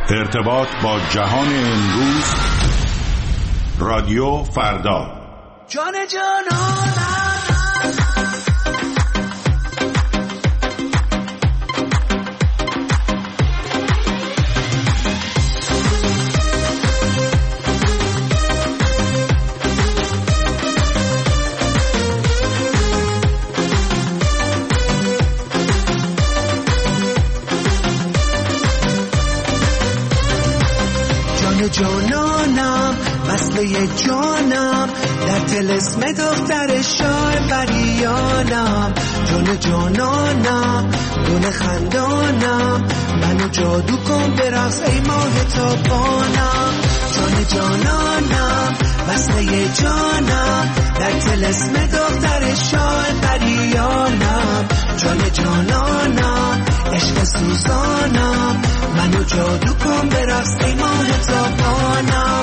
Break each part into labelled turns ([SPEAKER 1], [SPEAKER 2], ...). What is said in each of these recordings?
[SPEAKER 1] ارتباط با جهان امروز، رادیو فردا.
[SPEAKER 2] جان جانانم جانانم وصله جانم در طلسم دختر شاه بریانم جان جانانم گل خندانم منو جادو کن برقص ای ماه تابانم جان جانانم وصله جانم در طلسم دختر شاه بریانم جان جانانم عشق سوزانم منو جادو کن برقص ای ماه تابانم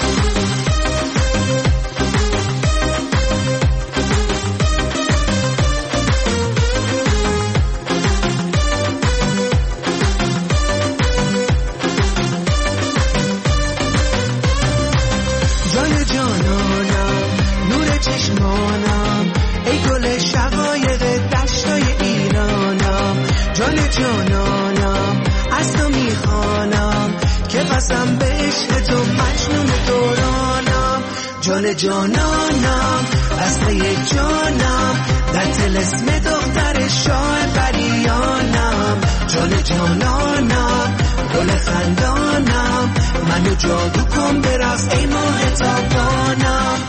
[SPEAKER 2] جان جانانم نور چشمانم ای گل شقایق دشتای ایرانم جان جانانم از تو میخوانم که قسم به عشق تو مجنون دورانم جان جانانم وصله جانم در طلسم دختر شاه بریانم جان جانانم گل خندانم منو جادو کن برقص ای ماه تابانم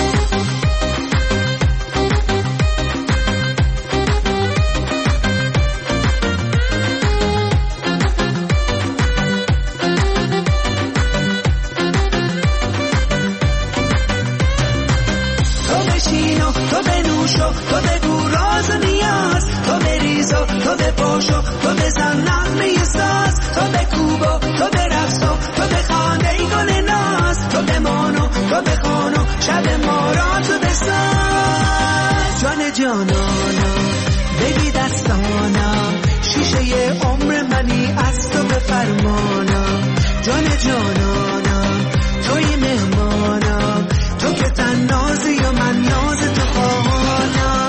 [SPEAKER 2] تو بنوشو تو بگو راز نیاز تو بریزو تو بپاشو تو بزن نغمه ساز تو بکوبو تو برقصو تو بخوان ای گل ناز تو بمانو تو بخوانو شب ما را تو بساز جان جانانم بگی دستانم شیشه عمر منی از تو به فرمانم جان جانانم توی مهمانم تو که تن نازی و من ناز تو خواهانم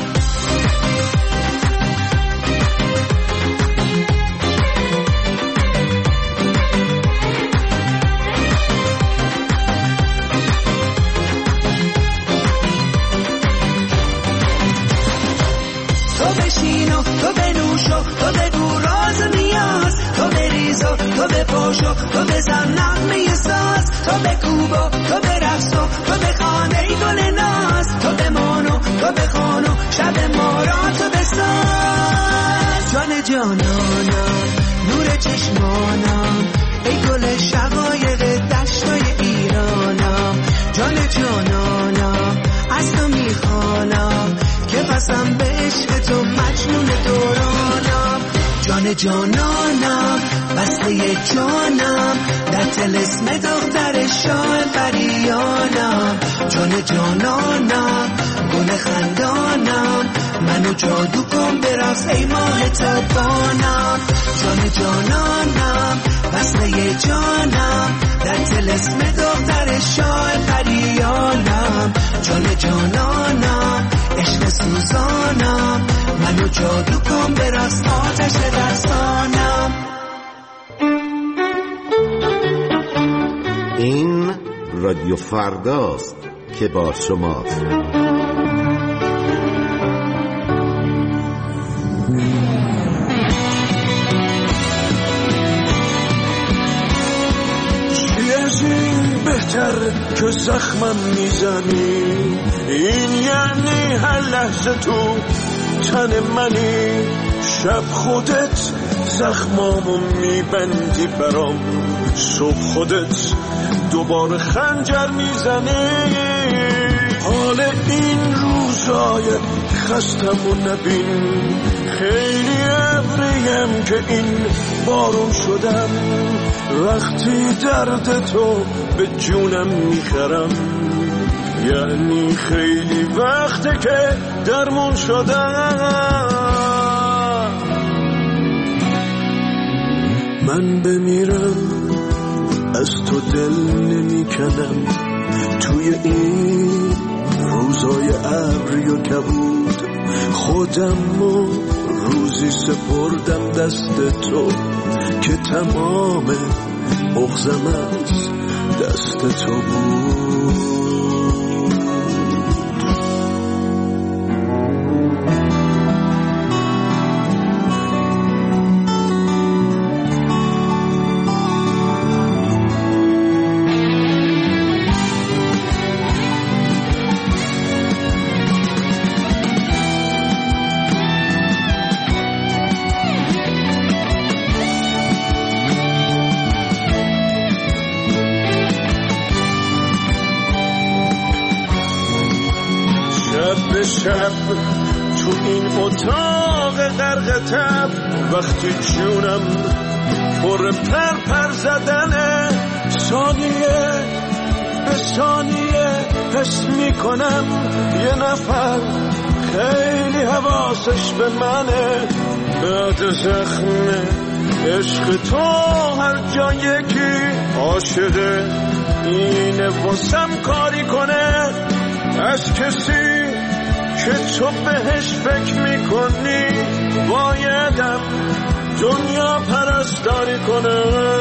[SPEAKER 2] تو بشینو تو بنوشو تو بگو راز نیاز تو بریزو تو بپاشو تو بزن نغمه ساز تو بکوبو تو برقصو تو بخوان ای گل ناز تو بمانو تو بخوانو شب ما را تو بساز جان جانانم نور چشمانم ای گل شقایق دشتای ایرانم جان جانانم از تو میخوانم که قسم به عشق تو مجنون دورانم جان جانانم وصله جانم در طلسم دختر شاه بریانم جان جانانم گل خندانم منو جادو کن برقص ای ماه تابانم جان جانانم وصله جانم در طلسم دختر شاه بریانم جان جانانم عشق سوزانم منو جادو کن برقص آتش رسانم
[SPEAKER 3] این رادیو فرداست که با شماست.
[SPEAKER 4] چی از این بهتر که زخمم میزنی این یعنی هر لحظه تو تن منی شب خودت زخمامو میبندی برام صبح خودت دوباره خنجر میزنی حال این روزای خستمو نبین خیلی ابریم که این بارون شدم وقتی درد تو به جونم میخرم یعنی خیلی وقته که درمون شدم من بمیرم از تو دل نمیکنم توی این روزای ابری و کبود. خودم و روزی سپردم دست تو که تمام بغضم از دست تو بود. شب تو این اتاق غرق تب، وقتی جونم پر پر زدنه، ثانیه به ثانیه حس میکنم یه نفر خیلی حواسش به منه. بعد زخم عشق تو هر جا یکی عاشقه، اینه واسم کاری کنه از کسی که تو بهش فکر میکنی. بایدم دنیا پرستاری کنه.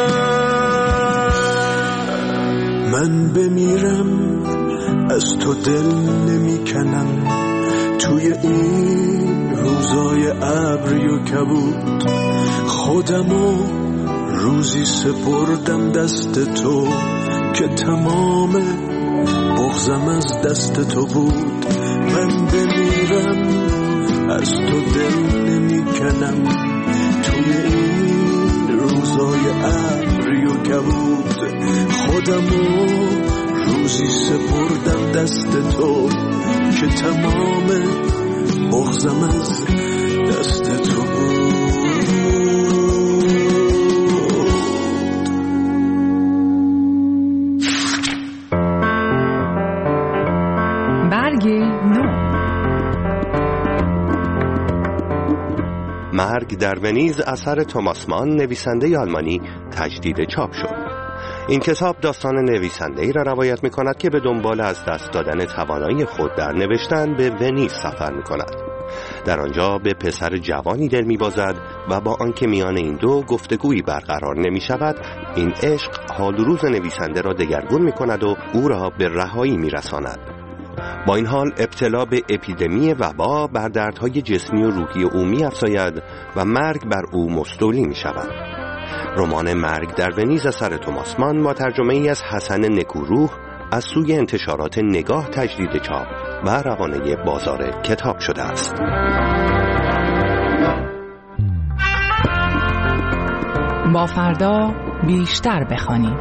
[SPEAKER 4] من بمیرم از تو دل نمیکنم توی این روزای ابری و کبود. خودمو روزی سپردم دست تو که تمام بغضم از دست تو بود. من بمیرم از تو دل نمیکنم توی این روزای ابری و کبود. خودمو روزی سپردم دست تو که تمام بغضم از دست تو بود.
[SPEAKER 5] مرگ در ونیز اثر توماس مان، نویسنده آلمانی، تجدید چاپ شد. این کتاب داستان نویسنده‌ای را روایت می‌کند که به دنبال از دست دادن توانایی خود در نوشتن به ونیز سفر می‌کند. در آنجا به پسر جوانی دل می‌بازد و با آنکه میان این دو گفتگویی برقرار نمی‌شود، این عشق حال و روز نویسنده را دگرگون می‌کند و او را به رهایی می‌رساند. با این حال ابتلا به اپیدمی وبا بر دردهای جسمی و روحی او می‌افزاید و مرگ بر او مستولی می‌شود. رمان مرگ در ونیز اثر توماس مان با ترجمه ای از حسن نکوروح از سوی انتشارات نگاه تجدید چاپ و روانه بازار کتاب شده است.
[SPEAKER 6] با فردا بیشتر بخوانیم.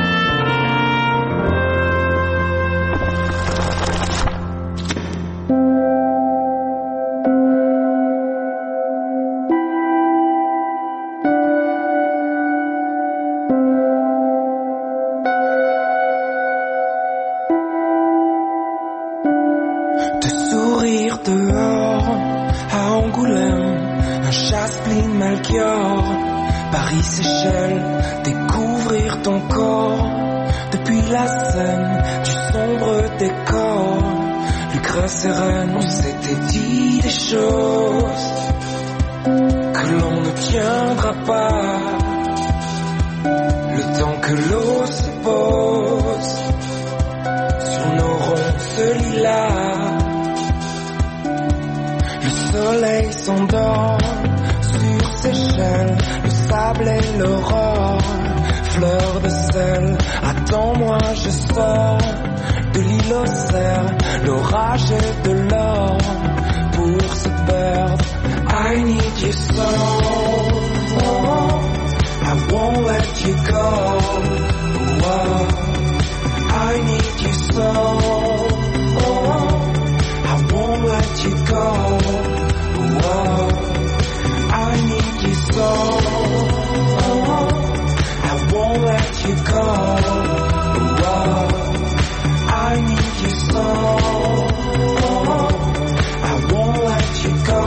[SPEAKER 2] Paris-Séchelles, découvrir ton corps depuis la scène du sombre décor. Lucre sereine, on s'était dit des choses que l'on ne tiendra pas. Le temps que l'eau se pose sur nos ronces lilas, le soleil s'endort sur Seychelles. Sable et l'aurore, fleur de sel, attends-moi, je sors de l'île aux cerfs, l'orage et de l'or pour se perdre. I need you so, I won't let you go. Oh, I need you so, I won't let you go. Oh, I need you so, I won't let you go. I need you so, I won't let you go.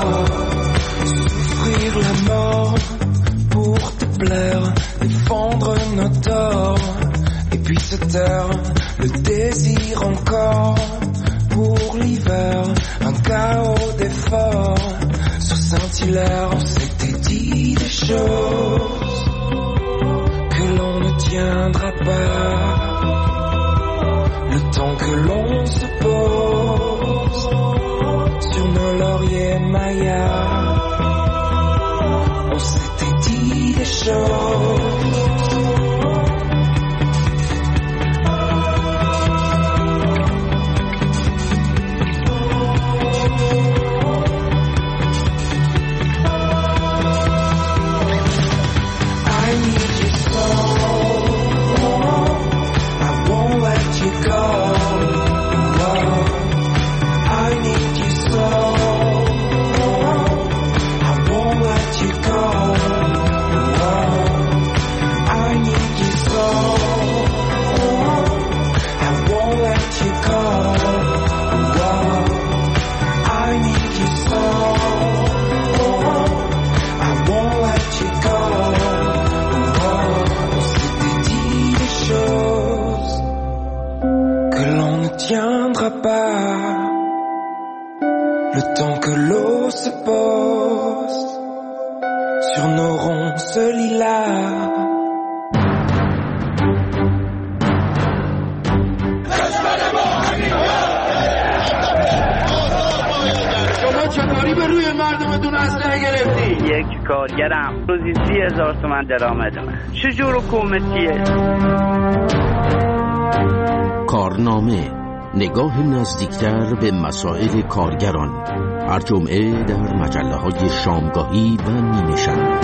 [SPEAKER 2] Souffrir la mort pour te plaire, défendre
[SPEAKER 7] monotone. Et puis se taire, le désir encore pour l'hiver, un chaos d'efforts. Sous Saint-Hilaire, on s'était dit des choses que l'on ne tiendra pas. Le temps que l'on se pose sur nos lauriers mayas, on s'était dit des choses. Le temps que l'eau se pose sur nos ronces lilas.
[SPEAKER 8] شما چطوری به روی مردمتون اسلحه گرفتی؟
[SPEAKER 9] یک کارگرم روزی 30,000 تومان درآمدمه. چجور حکومتیه؟
[SPEAKER 10] کارنامه، نگاه نزدیکتر به مسائل کارگران، هر جمعه در مجله‌های شامگاهی و نیمه شب.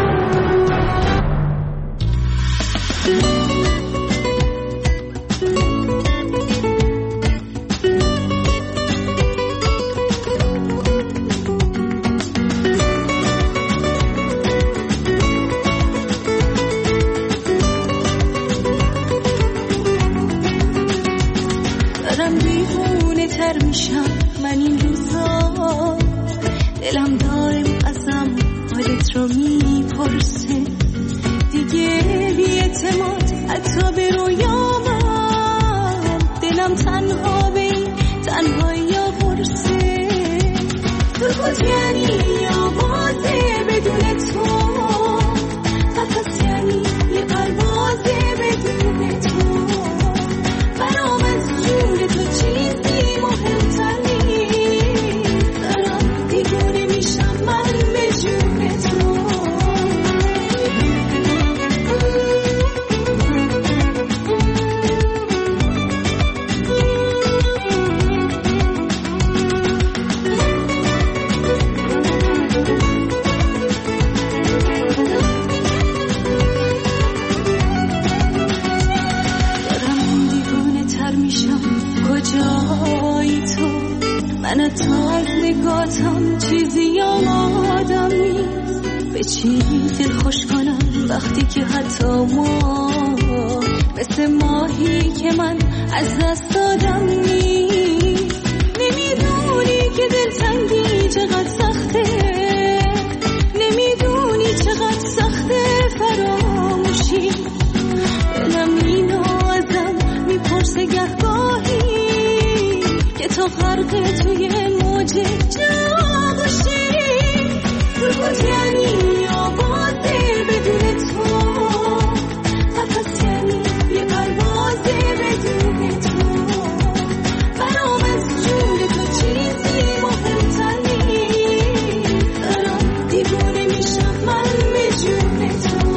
[SPEAKER 11] دلم دارم ازم حالت رو میپرسه دیگه بی‌اعتماد حتی به رویامم دلم تنها به این تنهایی پرسه تو یعنی آوازه بدون تو نفس یعنی یه پروازه بدون تو برام از جون تو چیزی مهمتر من تا از نگاتم چیزی یادم نیست به چی دل خوش کنم وقتی که حتی ما مثل ماهی که من از دست دادم نیست نمیدونی که دلتنگی چقدر سخته نمیدونی چقدر سخته فراموشی دلم اینو ازم میپرسه گهگاهی که تو غرق توی موج جا باشی تو یعنی آوازه بدون تو نفس یعنی یه پروازه بدون تو برام از جون تو چیزی مهمتر نیست دارم دیوونه میشم من به جون تو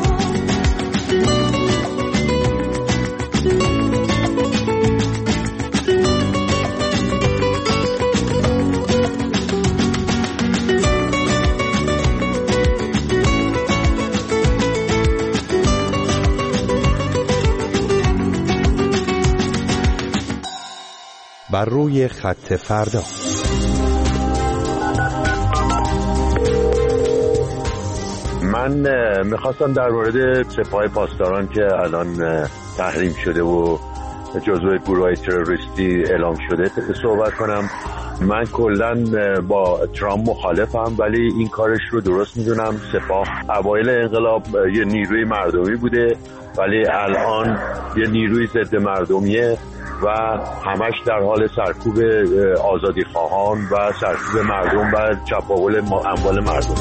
[SPEAKER 5] بر روی خط فردا.
[SPEAKER 12] من میخواستم در مورد سپاه پاسداران که الان تحریم شده و جزو گروه‌های تروریستی اعلام شده صحبت کنم. من کلاً با ترامپ مخالفم، ولی این کارش رو درست میدونم. سپاه اوایل انقلاب یه نیروی مردمی بوده، ولی الان یه نیروی ضد مردمیه و همش در حال سرکوب آزادی خواهان و سرکوب مردم و چپاول اموال مردم.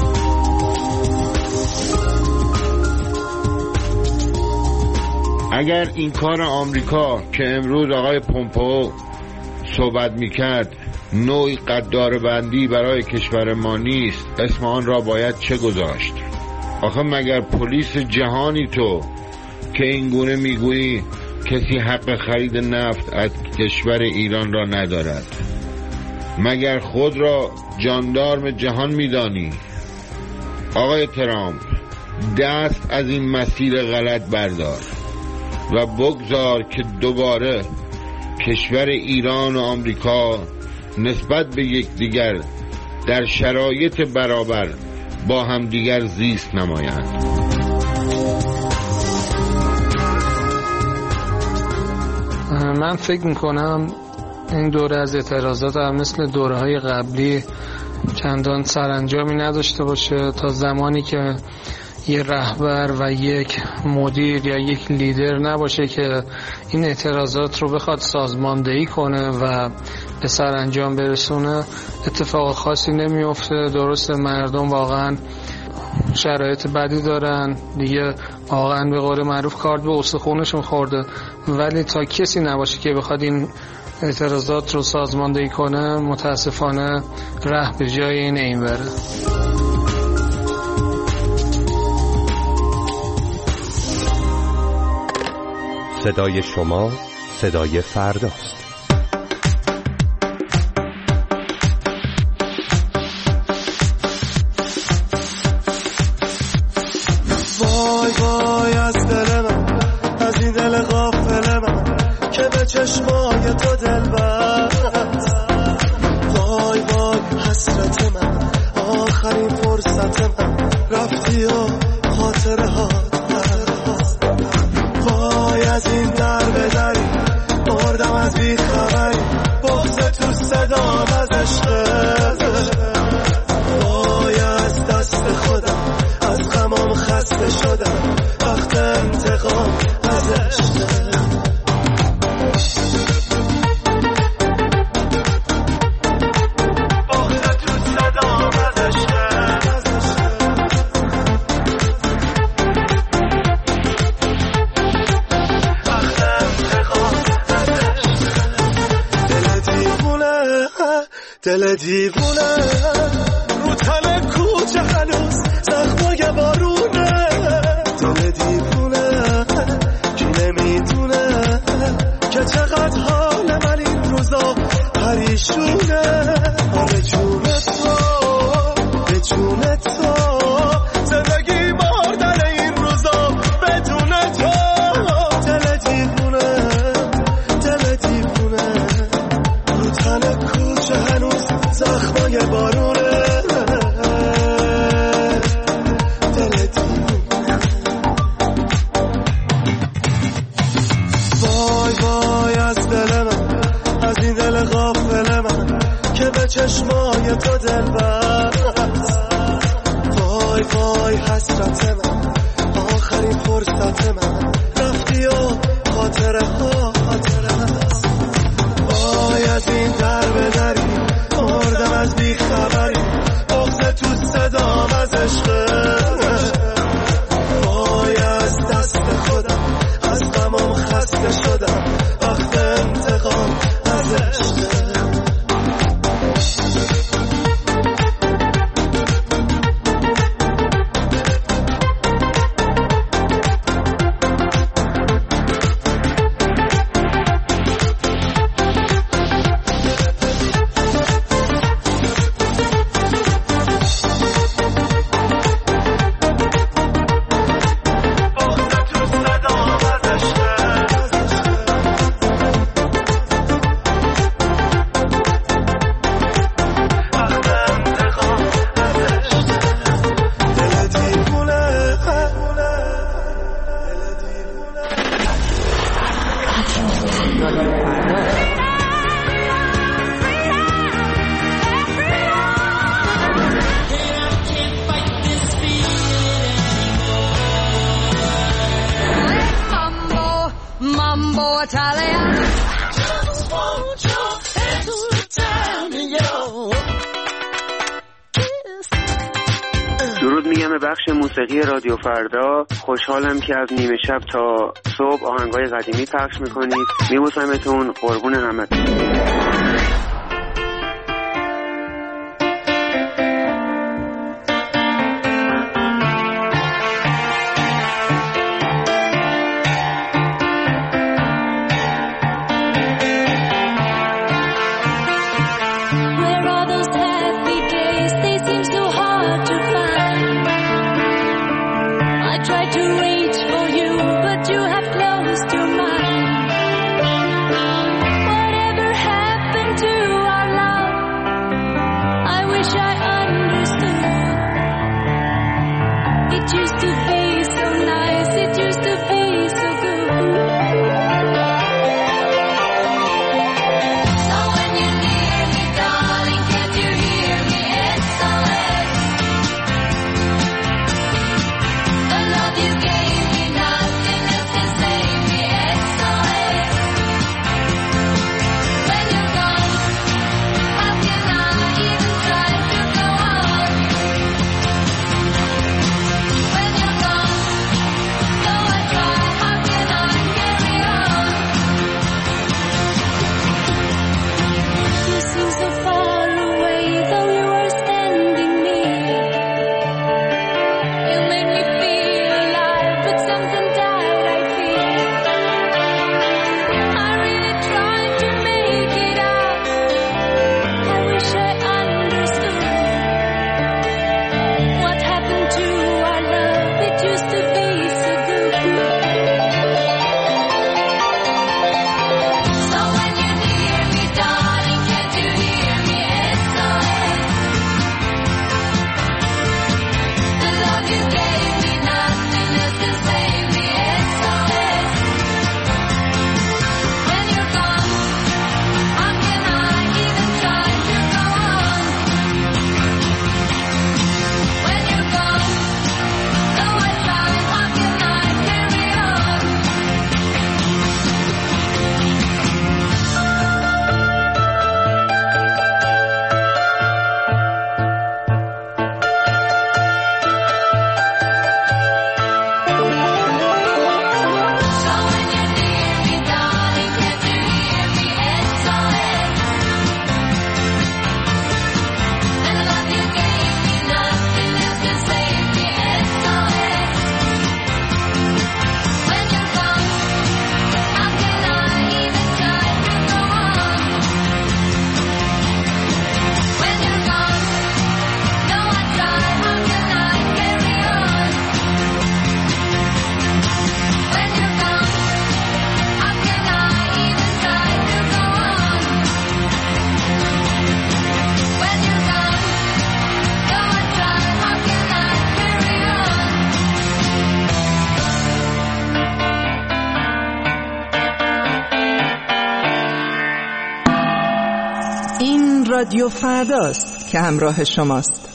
[SPEAKER 13] اگر این کار آمریکا که امروز آقای پومپئو صحبت میکرد نوعی قدار بندی برای کشور ما نیست، اسم آن را باید چه گذاشت؟ آخه مگر پلیس جهانی تو که این گونه میگویی کسی حق خرید نفت از کشور ایران را ندارد؟ مگر خود را جاندارم جهان میدانی؟ آقای ترامپ، دست از این مسیر غلط بردار و بگذار که دوباره کشور ایران و آمریکا نسبت به یکدیگر در شرایط برابر با همدیگر زیست نمایند.
[SPEAKER 14] من فکر میکنم این دوره از اعتراضات هم مثل دوره‌های قبلی چندان سرانجامی نداشته باشه تا زمانی که یه رهبر و یک مدیر یا یک لیدر نباشه که این اعتراضات رو بخواد سازماندهی کنه و به سرانجام برسونه. اتفاق خاصی نمیفته. درسته مردم واقعا شرایط بدی دارن دیگه، واقعا به قول معروف کارد به استخونشون خورده، ولی تا کسی نباشه که بخواد این اعتراضات رو سازماندهی کنه متاسفانه ره به جای این بره.
[SPEAKER 5] صدای شما صدای فرداست.
[SPEAKER 4] وای وای از دل من، از این دل غافل من که به چشمای تو دل بست. وای وای حسرت من، آخرین فرصت من، رفتی و خاطره ها. وای از این در به دری مردم از بی خبری، بغض تو صدام از عشقت. وای از دست خودم، از غمام خسته شدم، وقت انتقام از عشقت. دل دیوونه رو تن کوچه هنوز زخمای بارونه. دل دیوونه کی نمیدونه که چقدر حال من این روزا پریشونه. آره جون تو، به جون تو، زندگی مردن این روزا بدون تو. دل دیوونه، دل دیوونه رو تن کوچه هنوز زخمای بارونه. دل دیوونه. وای وای از دل من، از این دل غافل من که به چشمای تو دل بست. وای وای حسرت من، آخرین فرصت من، رفتی و خاطره ها. وای از این در به دری مردم از بی خبری، بغض تو صدام از عشقت. وای از دست خودم، از غمام خسته شدم، وقت انتقام از عشقت.
[SPEAKER 2] Italian. Just want your hand to time, yo.
[SPEAKER 9] درود میگم به بخش موسیقی رادیو فردا. خوشحالم که از نیمه شب تا صبح آهنگای قدیمی پخش میکنید. میبوسمتون، قربون همتون.
[SPEAKER 15] رادیو فرداست که همراه شماست.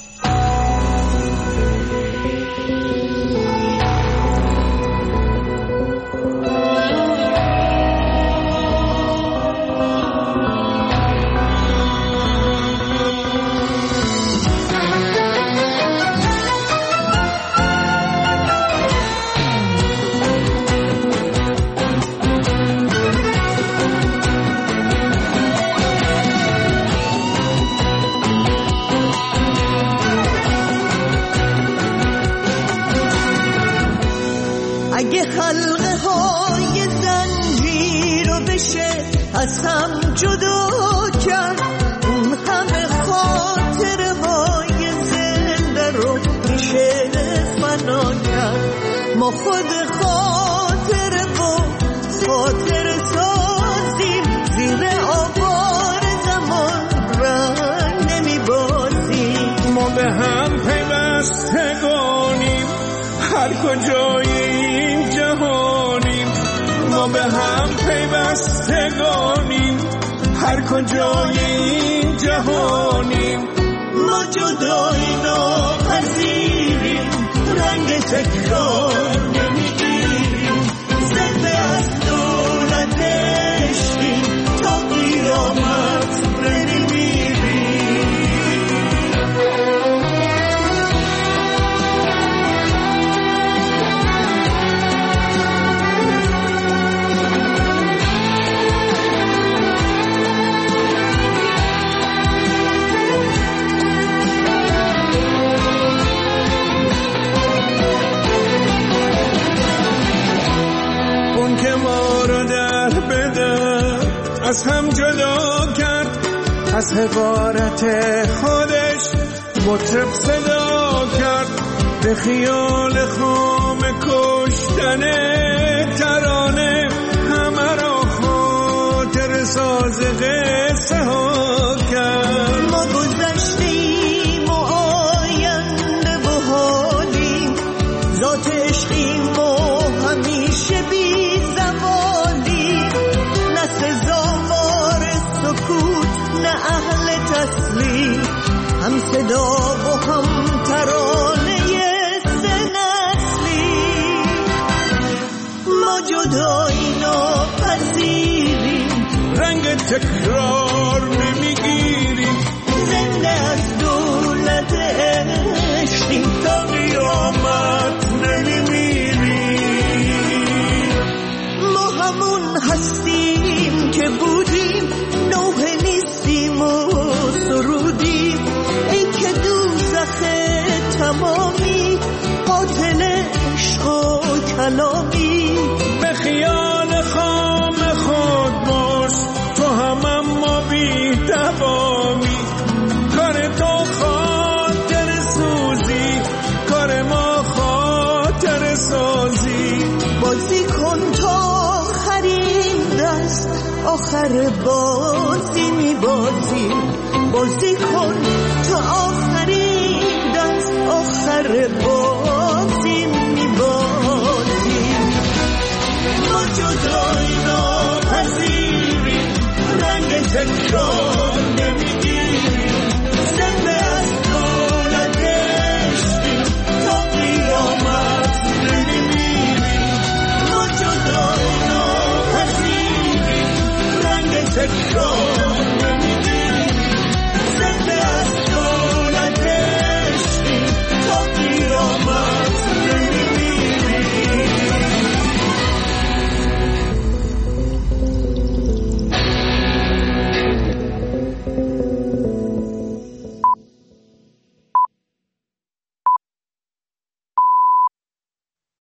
[SPEAKER 2] اگه خلقه های زنجیر رو بشه از هم جدا کرد، اون همه خاطره های زنده رو میشه فنا کرد. ما خود خاطره و خاطره سازیم، زیر آوار زمان رنگ نمیبازیم.
[SPEAKER 16] ما به هم پیوستگانیم، هر کجای این جهانیم. ما به هم پیوستگانیم، هر کجای این جهانیم.
[SPEAKER 2] ما جدایی ناپذیریم، رنگ تکرار نمیگیریم. زنده از دولت
[SPEAKER 16] از هم جدا کرد، از حقارت خودش مطرب صدا کرد، به خیال خام کشتن ترانه همه را خاطر ساز قصه ها کرد.
[SPEAKER 2] ما گذشتیم و آینده و حالیم، ذات عشقیم و همیشه بی زوالیم، نه سزاوار سکوت نه اهل تسلیم، هم صدا و هم ترانه سه نسلی. ما جدایی ناپذیریم،
[SPEAKER 16] رنگ تکرار نمیگیریم،
[SPEAKER 2] زنده از دولت عشقیم، تا قیامت نمیمیریم. ما همون هستیم که بودیم، نوحه نیستیم و سرودیم، ای که دوزخ تمامی، قاتل عشق و کلامی.
[SPEAKER 16] به خیال خام خود باش، تو هم ما بی دوامی، کار تو خاطر سوزی، کار ما خاطر سازی.
[SPEAKER 2] بازی کن تا آخرین دست، آخر بازی میبازی. بازی کن تا آخرین دست، آخر بازی